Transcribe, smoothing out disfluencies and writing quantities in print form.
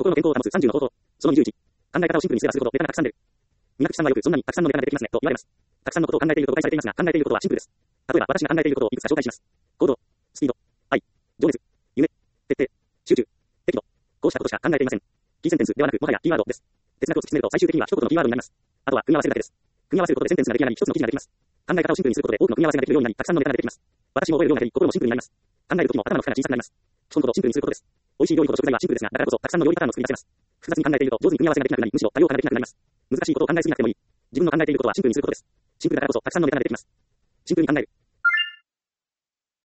心の健康を保つ30の方法。その21。考え方をシンプルにすればするほどネタがたくさん出る。皆口さんはよくそんなにたくさんのネタが出てきますねと言われます。たくさんのことを考えていると誤解されていますが、考えていることはシンプルです。例えば私が考えていることをいくつか紹介します。行動、スピード、愛、情熱、夢、徹底、集中、適度。こうしたことしか考えていません。キーセンテンスではなくもはやキーワードです。哲学を突き詰めると最終的には一言のキーワードになります。あとは組み合わせるだけです。組み合わせることでセンテンスが出来上がり一つの記事ができます。考え方をシンプルにすることで多くの組み合わせができるようになり、たくさんのネタが出てきます。私も覚えるようになり、心もシンプルになります。考えるときも頭の負荷が小さくなります。基本ことシンプルにすることです。美味しい料理ほど食材はシンプルですが、だからこそたくさんの料理パターンを作り出せます。複雑に考えていると上手に組み合わせができなくなり、むしろ多様化ができなくなります。難しいことを考えすぎなくてもいい。自分の考えていることはシンプルにすることです。シンプルだからこそたくさんのネタが出てきます。シンプルに考える。